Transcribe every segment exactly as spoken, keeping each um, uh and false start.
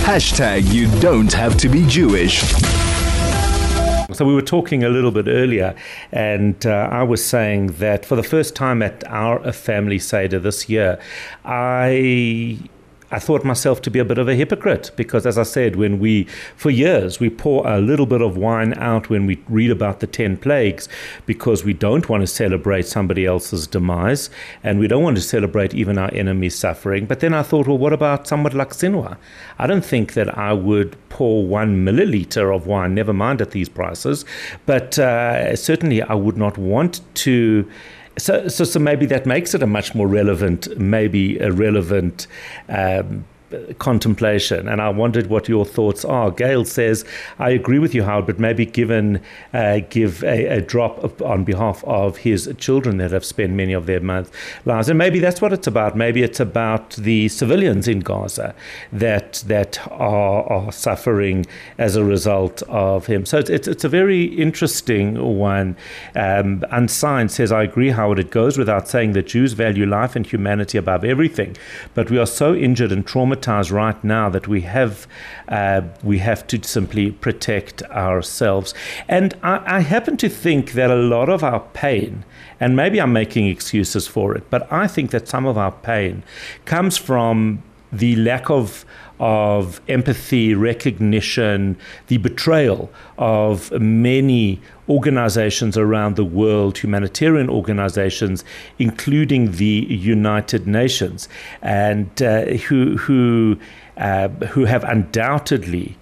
Hashtag you don't have to be Jewish. So we were talking a little bit earlier, and uh, I was saying that for the first time at our family Seder this year, I... I thought myself to be a bit of a hypocrite because, as I said, when we, for years, we pour a little bit of wine out when we read about the ten plagues because we don't want to celebrate somebody else's demise and we don't want to celebrate even our enemy's suffering. But then I thought, well, what about someone like Sinwa? I don't think that I would pour one milliliter of wine, never mind at these prices, but uh, certainly I would not want to. So, so, so maybe that makes it a much more relevant, maybe a relevant um, contemplation. And I wondered what your thoughts are. Gail says, I agree with you, Howard, but maybe given uh, give a, a drop of, on behalf of his children that have spent many of their month lives. And maybe that's what it's about. Maybe it's about the civilians in Gaza that that are, are suffering as a result of him. So it's, it's, it's a very interesting one. Um, Unsigned says, I agree, Howard. It goes without saying that Jews value life and humanity above everything. But we are so injured and traumatized right now that we have uh, we have to simply protect ourselves. And I, I happen to think that a lot of our pain, and maybe I'm making excuses for it, but I think that some of our pain comes from the lack of of empathy, recognition, the betrayal of many organizations around the world, humanitarian organizations, including the United Nations, and uh, who who uh, who have undoubtedly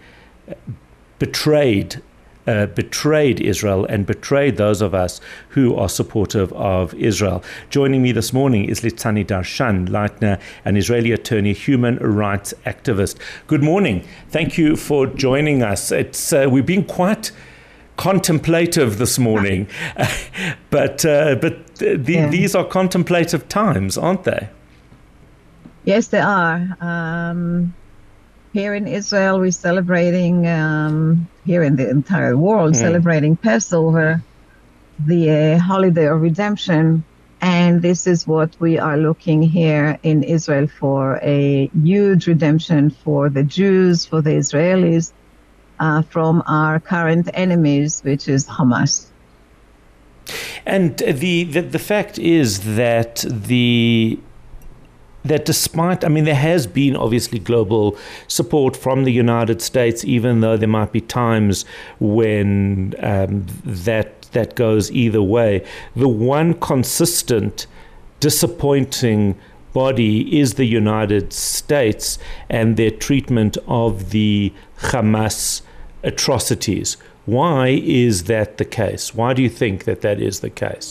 betrayed Uh, betrayed Israel and betrayed those of us who are supportive of Israel. Joining me this morning is Litzani Darshan Leitner, an Israeli attorney, human rights activist. Good morning. Thank you for joining us. It's uh, we've been quite contemplative this morning, but uh, but th- th- yeah. these are contemplative times, aren't they? Yes, they are. Um... Here in Israel, we're celebrating, um, here in the entire world, mm. celebrating Passover, the uh, holiday of redemption. And this is what we are looking here in Israel for, a huge redemption for the Jews, for the Israelis, uh, from our current enemies, which is Hamas. And the, the, the fact is that the... that despite, I mean, there has been obviously global support from the United States, even though there might be times when um, that that goes either way. The one consistent, disappointing body is the United States and their treatment of the Hamas atrocities. Why is that the case? Why do you think that that is the case?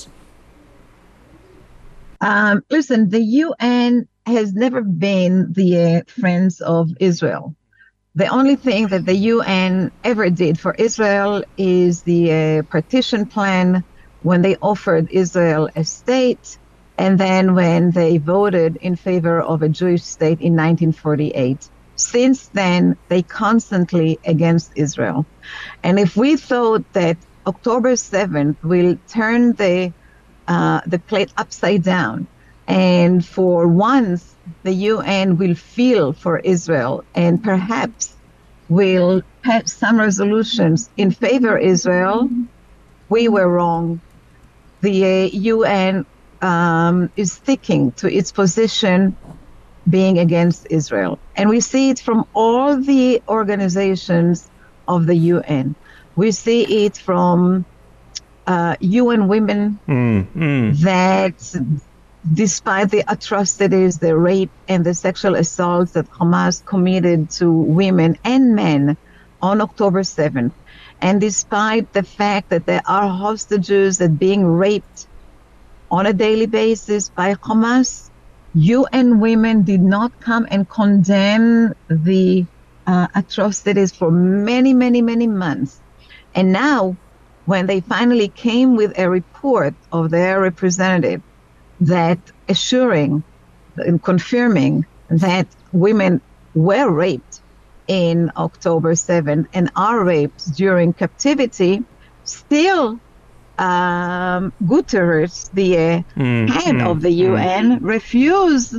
Um, listen, the U N has never been the uh, friends of Israel. The only thing that the U N ever did for Israel is the uh, partition plan when they offered Israel a state, and then when they voted in favor of a Jewish state in nineteen forty-eight. Since then, they constantly against Israel. And if we thought that October seventh will turn the uh, the plate upside down, and for once, the U N will feel for Israel and perhaps will pass some resolutions in favor of Israel, we were wrong. The uh, U N um, is sticking to its position being against Israel. And we see it from all the organizations of the U N. We see it from uh, U N Women mm, mm. that despite the atrocities, the rape and the sexual assaults that Hamas committed to women and men on October seventh, and despite the fact that there are hostages that are being raped on a daily basis by Hamas, U N Women did not come and condemn the uh, atrocities for many, many, many months. And now, when they finally came with a report of their representative that assuring and confirming that women were raped in October seventh and are raped during captivity, still um, Guterres, the uh, mm, head mm, of the U N, mm. refused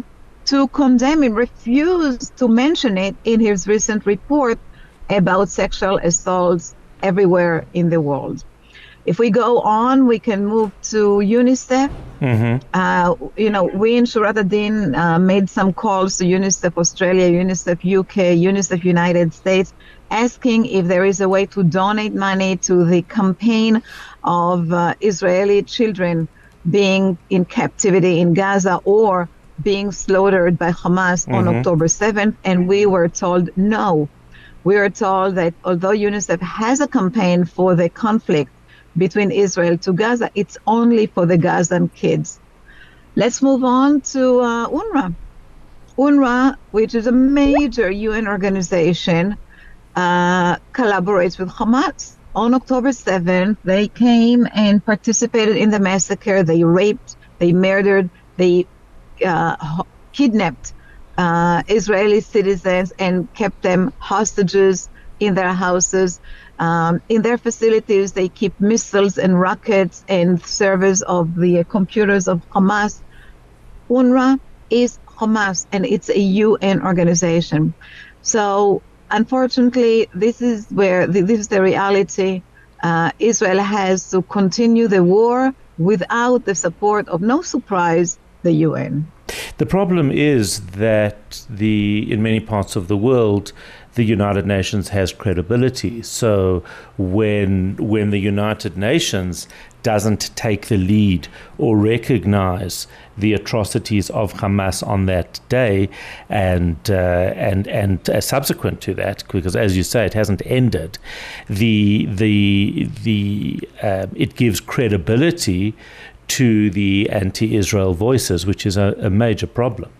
to condemn it, refused to mention it in his recent report about sexual assaults everywhere in the world. If we go on, we can move to UNICEF. Mm-hmm. Uh, you know, we in Shurat Adin uh, made some calls to UNICEF Australia, UNICEF U K, UNICEF United States, asking if there is a way to donate money to the campaign of uh, Israeli children being in captivity in Gaza or being slaughtered by Hamas mm-hmm. on October seventh. And we were told no. We were told that although UNICEF has a campaign for the conflict between Israel to Gaza, it's only for the Gazan kids. Let's move on to uh, UNRWA. UNRWA, which is a major U N organization, uh, collaborates with Hamas. On October seventh, they came and participated in the massacre. They raped, they murdered, they uh, kidnapped uh, Israeli citizens and kept them hostages in their houses. Um, in their facilities, they keep missiles and rockets and servers of the uh, computers of Hamas. UNRWA is Hamas, and it's a U N organization. So, unfortunately, this is where the, this is the reality. Uh, Israel has to continue the war without the support of, no surprise, the U N. The problem is that the in many parts of the world, the United Nations has credibility. So when when the United Nations doesn't take the lead or recognize the atrocities of Hamas on that day and uh, and and uh, subsequent to that, because as you say, it hasn't ended, the the the uh, it gives credibility to the anti-Israel voices, which is a, a major problem.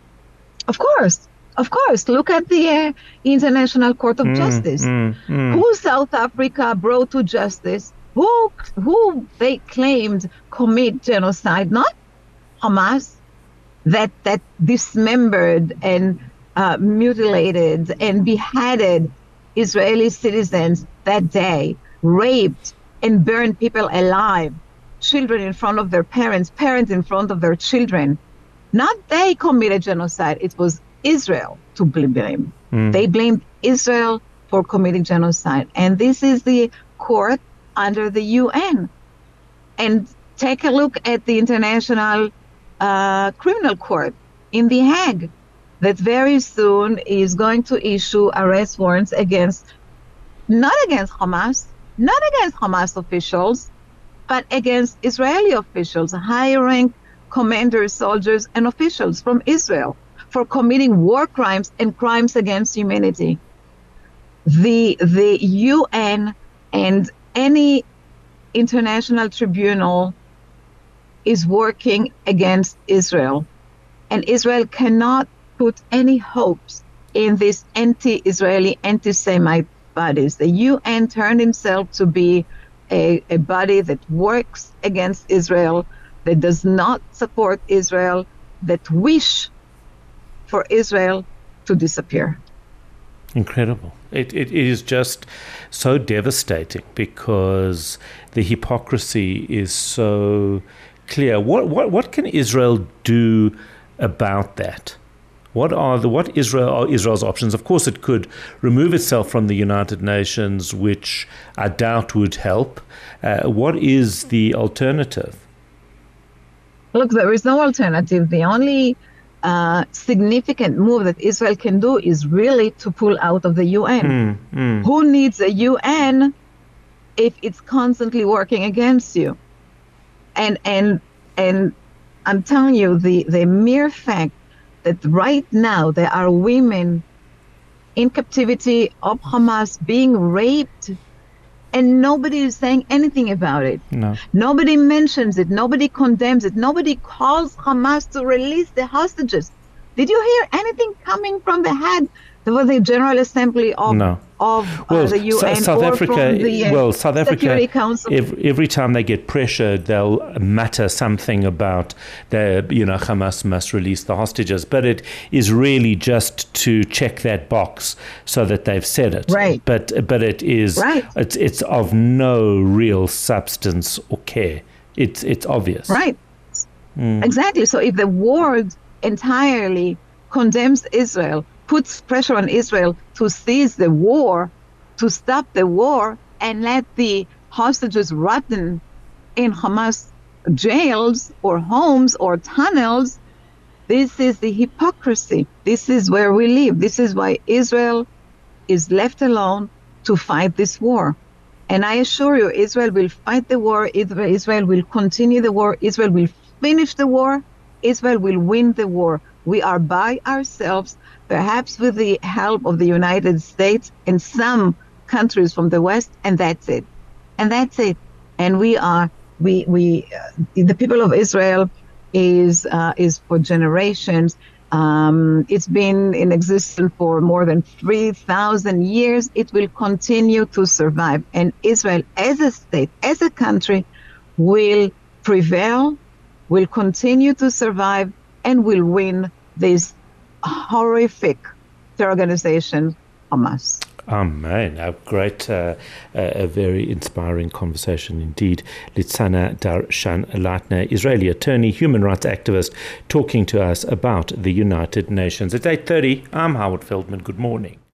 Of course. Of course, look at the uh, International Court of mm, Justice. Mm, mm. Who South Africa brought to justice, who who they claimed commit genocide, not Hamas, that that dismembered and uh, mutilated and beheaded Israeli citizens that day, raped and burned people alive, children in front of their parents, parents in front of their children. Not they committed genocide, it was Israel to blame. Mm. They blamed Israel for committing genocide. And this is the court under the U N. And take a look at the International uh, Criminal Court in The Hague that very soon is going to issue arrest warrants against, not against Hamas, not against Hamas officials, but against Israeli officials, high-rank commanders, soldiers, and officials from Israel, for committing war crimes and crimes against humanity. The the U N and any international tribunal is working against Israel. And Israel cannot put any hopes in these anti-Israeli, anti-Semite bodies. The U N turned himself to be a, a body that works against Israel, that does not support Israel, that wish for Israel to disappear. Incredible. It, it, it is just so devastating because the hypocrisy is so clear. What what what can Israel do about that? What are the what Israel are Israel's options? Of course, it could remove itself from the United Nations, which I doubt would help. Uh, what is the alternative? Look, there is no alternative. The only Uh, significant move that Israel can do is really to pull out of the U N. Mm, mm. Who needs a U N if it's constantly working against you? And and and I'm telling you, the, the mere fact that right now there are women in captivity of Hamas being raped, and nobody is saying anything about it. No. Nobody mentions it. Nobody condemns it. Nobody calls Hamas to release the hostages. Did you hear anything coming from the head of the General Assembly of, no. of well, uh, the U N South or Africa, from the uh, well, South Africa, Security Council? Every, every time they get pressured, they'll mutter something about the, you know, Hamas must release the hostages. But it is really just to check that box so that they've said it. Right. But but it is right. it's it's of no real substance or care. It's it's obvious. Right. Mm. Exactly. So if the world entirely condemns Israel, puts pressure on Israel to cease the war, to stop the war, and let the hostages rotten in Hamas jails or homes or tunnels. This is the hypocrisy. This is where we live. This is why Israel is left alone to fight this war. And I assure you, Israel will fight the war. Israel will continue the war. Israel will finish the war. Israel will win the war. We are by ourselves, perhaps with the help of the United States and some countries from the West, and that's it. And that's it. And we are, we, we, uh, the people of Israel is uh, is for generations. Um, it's been in existence for more than three thousand years. It will continue to survive. And Israel as a state, as a country, will prevail, will continue to survive, and will win this horrific terror organization, Hamas. Amen. A great, uh, a, a very inspiring conversation indeed. Litzana Darshan-Leitner, Israeli attorney, human rights activist, talking to us about the United Nations. It's eight thirty. I'm Howard Feldman. Good morning.